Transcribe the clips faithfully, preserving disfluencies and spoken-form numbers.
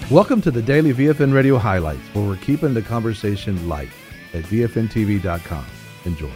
Welcome to the Daily V F N Radio Highlights, where we're keeping the conversation light at V F N T V dot com. Enjoy.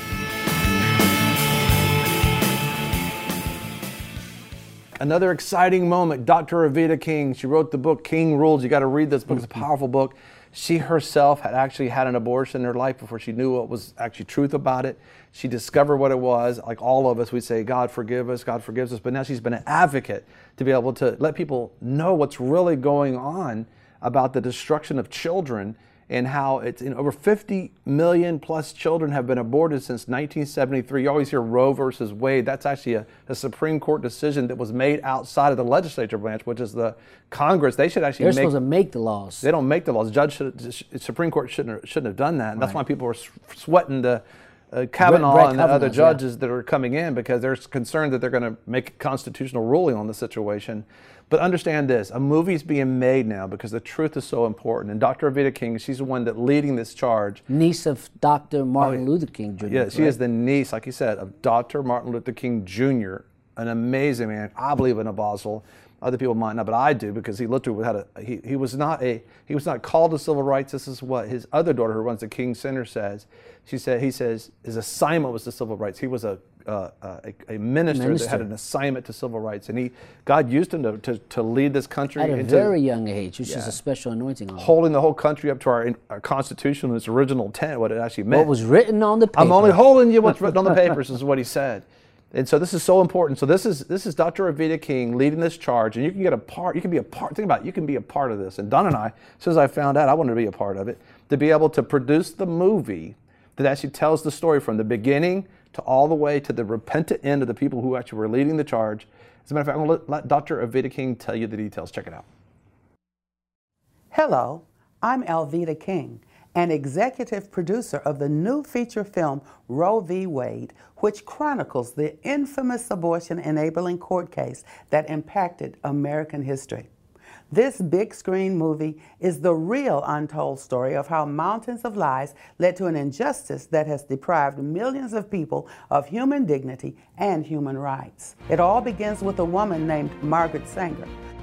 Another exciting moment. Doctor Evita King, she wrote the book King Rules. You got to read this book. It's a powerful book. She herself had actually had an abortion in her life before she knew what was actually truth about it. She discovered what it was. Like all of us, we say, God forgive us, God forgives us. But now she's been an advocate to be able to let people know what's really going on about the destruction of children and how it's in over fifty million plus children have been aborted since nineteen seventy-three. You always hear Roe versus Wade. That's actually a, a Supreme Court decision that was made outside of the legislature branch, which is the Congress. They should actually They're make, supposed to make the laws. They don't make the laws. The judge should, the Supreme Court shouldn't have, shouldn't have done that. And that's Right. why people are sweating the uh, Kavanaugh Brett and the other Kavanaugh's, judges yeah. that are coming in because they're concerned that they're going to make a constitutional ruling on the situation. But understand this, a movie's being made now because the truth is so important. And Doctor Evita King, she's the one that leading this charge. Niece of Doctor Martin Oh, yeah. Luther King Junior Yeah, she right? is the niece, like you said, of Doctor Martin Luther King Junior, an amazing man. I believe in Apostle. Other people might not, but I do because he literally had a, he, he was not a, he was not called to civil rights. This is what his other daughter who runs the King Center says. She said, he says his assignment was to civil rights. He was a, uh, a, a minister, Minister. that had an assignment to civil rights. And he, God used him to, to, to lead this country. At a into, very young age, which is Yeah. a special anointing on him. holding the whole country up to our, our Constitution, its original intent, what it actually meant. What was written on the paper. I'm only holding you what's written on the papers, is what he said. And so this is so important. So this is this is Doctor Evita King leading this charge, and you can get a part. You can be a part. Think about it. You can be a part of this. And Don and I, as soon as I found out, I wanted to be a part of it, to be able to produce the movie that actually tells the story from the beginning to all the way to the repentant end of the people who actually were leading the charge. As a matter of fact, I'm going to let, let Doctor Evita King tell you the details. Check it out. Hello, I'm Elvita King, an executive producer of the new feature film Roe v. Wade, which chronicles the infamous abortion-enabling court case that impacted American history. This big screen movie is the real untold story of how mountains of lies led to an injustice that has deprived millions of people of human dignity and human rights. It all begins with a woman named Margaret Sanger.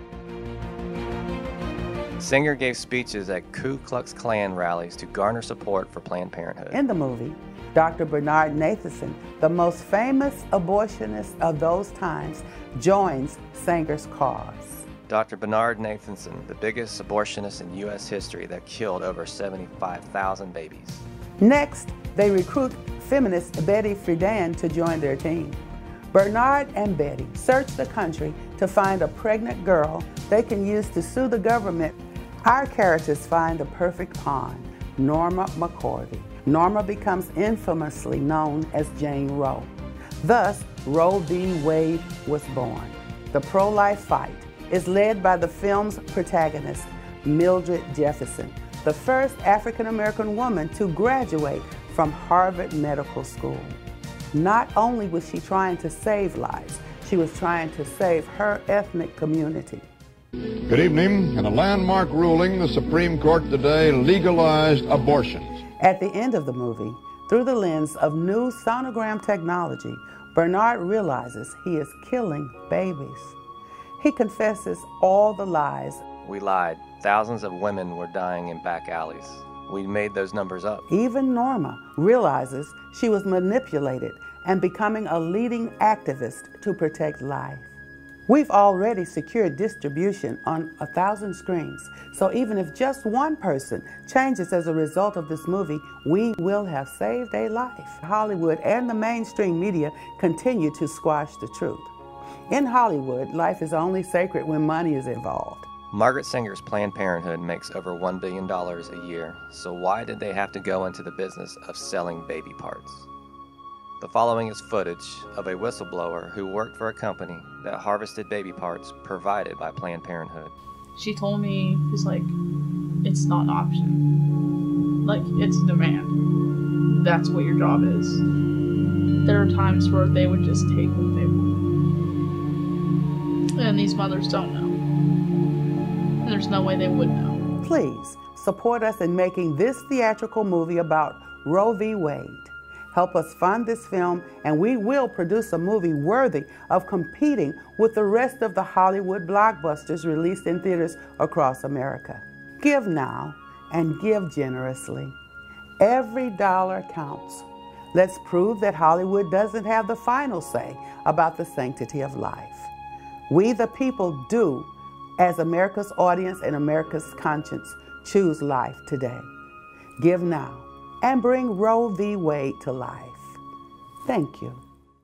Sanger gave speeches at Ku Klux Klan rallies to garner support for Planned Parenthood. In the movie, Doctor Bernard Nathanson, the most famous abortionist of those times, joins Sanger's cause. Doctor Bernard Nathanson, the biggest abortionist in U S history that killed over seventy-five thousand babies. Next, they recruit feminist Betty Friedan to join their team. Bernard and Betty search the country to find a pregnant girl they can use to sue the government. Our characters find the perfect pawn, Norma McCorvey. Norma becomes infamously known as Jane Roe. Thus, Roe v. Wade was born. The pro-life fight is led by the film's protagonist, Mildred Jefferson, the first African-American woman to graduate from Harvard Medical School. Not only was she trying to save lives, she was trying to save her ethnic community. Good evening. In a landmark ruling, the Supreme Court today legalized abortions. At the end of the movie, through the lens of new sonogram technology, Bernard realizes he is killing babies. He confesses all the lies. We lied. Thousands of women were dying in back alleys. We made those numbers up. Even Norma realizes she was manipulated and becoming a leading activist to protect life. We've already secured distribution on a thousand screens, so even if just one person changes as a result of this movie, we will have saved a life. Hollywood and the mainstream media continue to squash the truth. In Hollywood, life is only sacred when money is involved. Margaret Sanger's Planned Parenthood makes over one billion dollars a year, so why did they have to go into the business of selling baby parts? The following is footage of a whistleblower who worked for a company that harvested baby parts provided by Planned Parenthood. She told me, she's like, it's not an option. Like, it's a demand. That's what your job is. There are times where they would just take what they want. And these mothers don't know. And there's no way they would know. Please support us in making this theatrical movie about Roe v. Wade. Help us fund this film, and we will produce a movie worthy of competing with the rest of the Hollywood blockbusters released in theaters across America. Give now and give generously. Every dollar counts. Let's prove that Hollywood doesn't have the final say about the sanctity of life. We, the people, do, as America's audience and America's conscience, choose life today. Give now and bring Roe v. Wade to life. Thank you.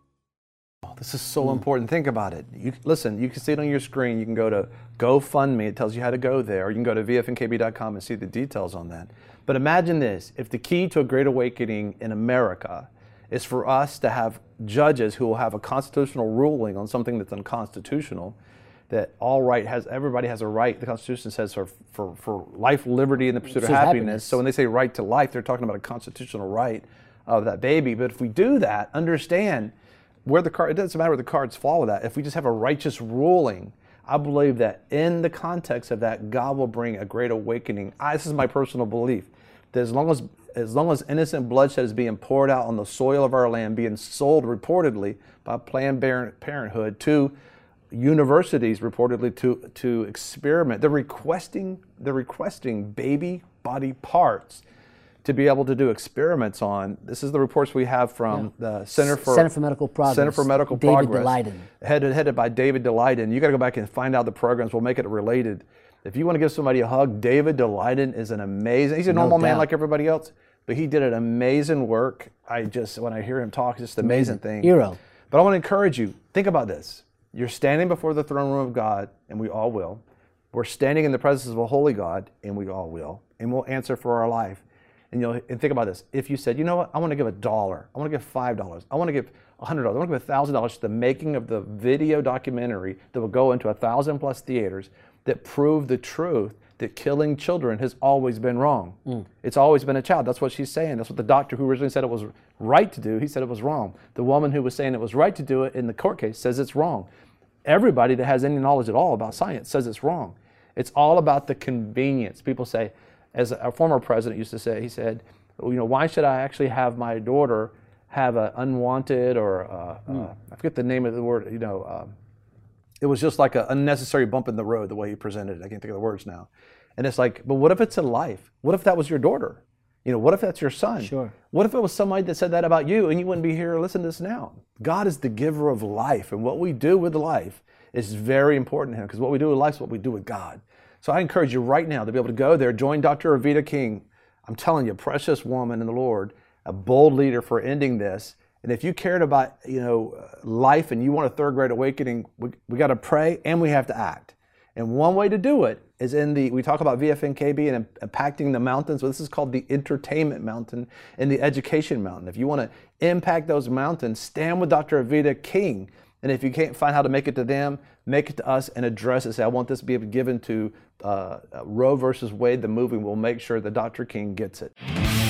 Oh, this is so mm. important. Think about it. You, listen, you can see it on your screen. You can go to GoFundMe. It tells you how to go there. Or you can go to V F N K B dot com and see the details on that. But imagine this. If the key to a great awakening in America is for us to have judges who will have a constitutional ruling on something that's unconstitutional, that all right has, everybody has a right, the Constitution says for, for, for life, liberty, and the pursuit of happiness. happiness. So when they say right to life, they're talking about a constitutional right of that baby. But if we do that, understand where the card, it doesn't matter where the cards fall with that. If we just have a righteous ruling, I believe that in the context of that, God will bring a great awakening. I, this is my personal belief, that as long as, as long as innocent bloodshed is being poured out on the soil of our land, being sold reportedly by Planned Parenthood to universities reportedly to to experiment. They're requesting they're requesting baby body parts to be able to do experiments on. This is the reports we have from yeah. the Center for Center for Medical Progress. Center for Medical David Progress. Daleiden. Headed headed by David Daleiden. You got to go back and find out the programs. We'll make it related. If you want to give somebody a hug, David Daleiden is an amazing. He's a normal no man like everybody else, but he did an amazing work. I just when I hear him talk, it's just an amazing, amazing thing. Hero. But I want to encourage you. Think about this. You're standing before the throne room of God, and we all will. We're standing in the presence of a holy God, and we all will. And we'll answer for our life. And you'll and think about this. If you said, you know what, I want to give a dollar, I want to give five dollars, I want to give a hundred dollars, I want to give a thousand dollars to the making of the video documentary that will go into a thousand plus theaters that prove the truth that killing children has always been wrong. Mm. It's always been a child. That's what she's saying. That's what the doctor who originally said it was right to do, he said it was wrong. The woman who was saying it was right to do it in the court case says it's wrong. Everybody that has any knowledge at all about science says it's wrong. It's all about the convenience. People say, as a former president used to say, he said, you know, why should I actually have my daughter have an unwanted or, uh, mm. uh, I forget the name of the word, you know, um, it was just like an unnecessary bump in the road, the way he presented it. I can't think of the words now. And it's like, but what if it's a life? What if that was your daughter? You know, what if that's your son? Sure. What if it was somebody that said that about you and you wouldn't be here listening to this now? God is the giver of life, and what we do with life is very important to him, because what we do with life is what we do with God. So I encourage you right now to be able to go there, join Doctor Evita King. I'm telling you, precious woman in the Lord, a bold leader for ending this. And if you cared about, you know, life and you want a third grade awakening, we, we got to pray and we have to act. And one way to do it is in the, we talk about V F N K B and impacting the mountains. Well, this is called the entertainment mountain and the education mountain. If you want to impact those mountains, stand with Doctor Evita King. And if you can't find how to make it to them, make it to us and address it. Say, I want this to be given to uh, Roe versus Wade, the movie. We'll make sure that Doctor King gets it.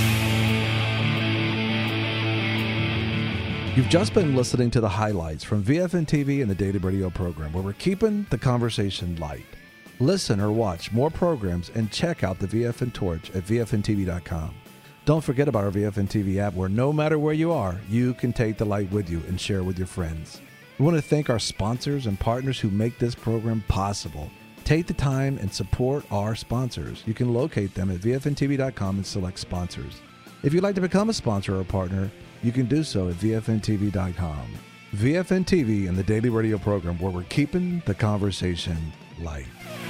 You've just been listening to the highlights from V F N T V and the Daily Radio program, where we're keeping the conversation light. Listen or watch more programs and check out the V F N Torch at V F N T V dot com. Don't forget about our V F N T V app, where no matter where you are, you can take the light with you and share with your friends. We want to thank our sponsors and partners who make this program possible. Take the time and support our sponsors. You can locate them at V F N T V dot com and select sponsors. If you'd like to become a sponsor or a partner, you can do so at V F N T V dot com. V F N T V and the Daily Radio program, where we're keeping the conversation light.